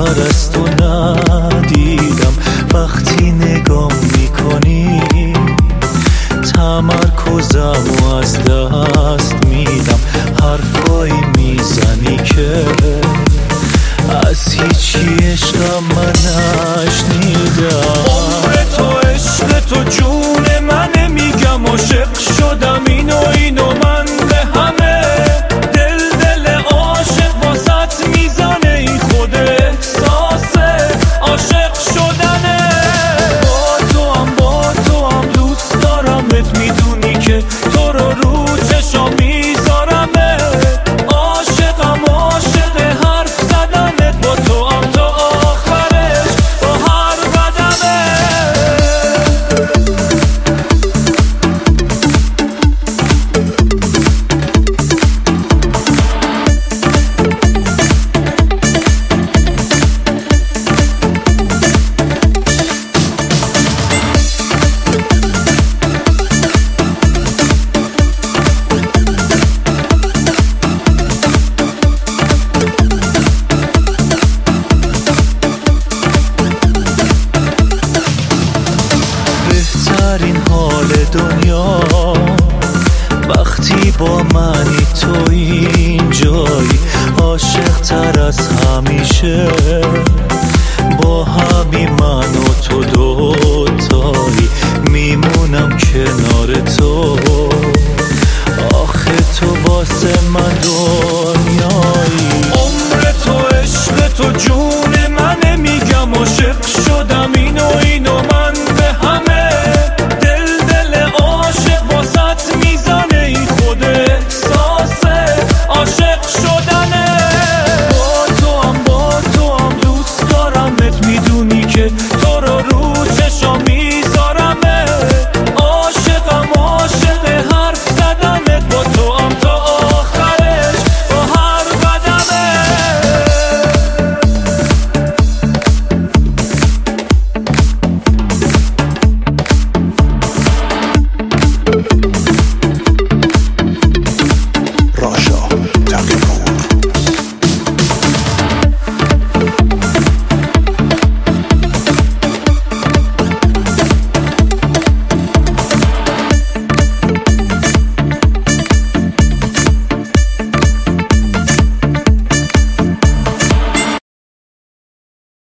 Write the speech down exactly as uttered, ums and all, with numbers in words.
خبر از تو ندیدم. وقتی نگاه میکنی تمرکزم و از دست میدم. حرفایی میزنی که از هیچی عشقم من نشنیدم. عمر تو عشق تو جون منه، میگم عاشق شدم اینو اینو من به همه. دل دل عاشق واسط میزنه، این خود احساسه عاشق شدنه. با تو هم با تو هم دوست دارمت، میدونی که تو رو رو چشام میذارمه. عاشقم عاشق حرف زدنت، با تو هم تا آخرش با هر قدمه. بهترین حال دنیا وقتی با منی، تو اینجایی. عاشق تر از همیشه با همین من و تو دوتایی. میمونم کنار تو، آخه تو واسه من دنیایی. عمر تو عشق تو جون